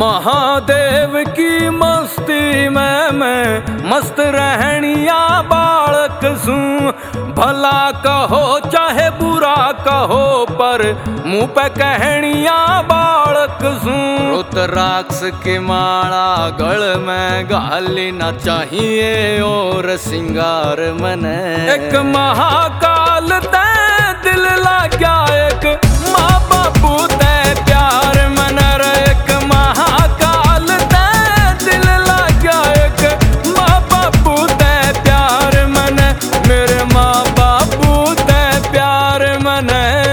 महादेव की मस्ती में मैं मस्त रहनिया बालक सूं। भला कहो चाहे बुरा कहो पर मुँह पे कहनिया बालक सूं। रुद्राक्ष की माला गल में गाली ना चाहिए और सिंगार मने। एक महाकाल ते दिल लाग्या एक माँ बापू ते प्यार मन रे। एक महाकाल ते दिल लाग्या एक माँ बापू ते प्यार मन। मेरे माँ बापू ते प्यार मन।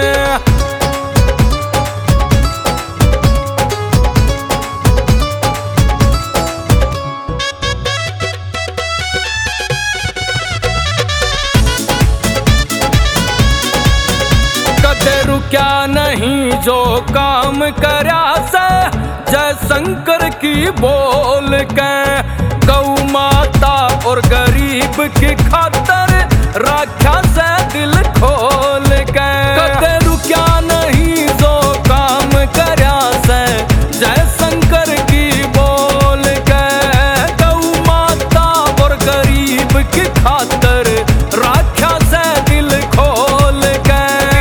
क्या नहीं जो काम करया से जय शंकर की बोल के। गौ माता और गरीब की खातर राख्या से दिल खोल के। कदरू क्या नहीं जो काम करया से जय शंकर की बोल के। गौ माता और गरीब की खातर राख्या से दिल खोल के।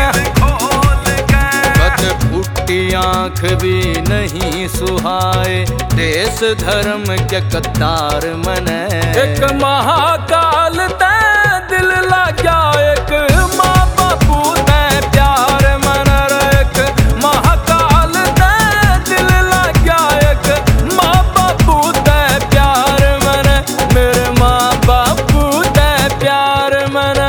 आँख भी नहीं सुहाए देश धर्म के कतार मने। एक महाकाल ते दिल लाग्या एक माँ बापू ते प्यार मन। एक महाकाल ते दिल लाग्या एक माँ बापू ते प्यार मन। मेरे माँ बापू ते प्यार मन।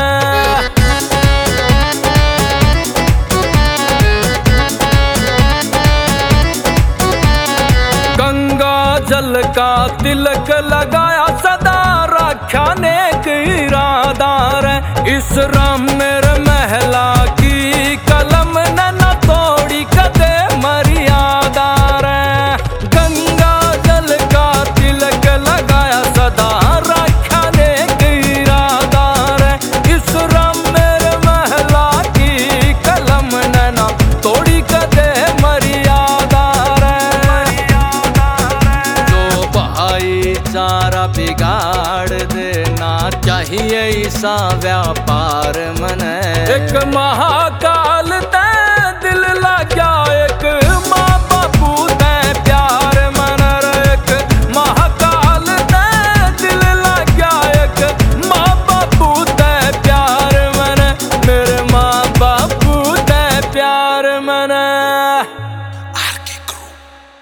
जल का तिलक लगाया सदा रखा नेक इरादा रे। इस राम मेरे महला की कलम न तोड़ी कदे मर्यादा रे। गंगा जल का तिलक लगाया सदा रखा नेक इरादा रे। इस राम मेरे महला की कलम न तोड़ी कदे मर्यादा रे। सारा बिगाड़ देना चाहिए ऐसा व्यापार मन। एक महाकाल ते दिल लाग्या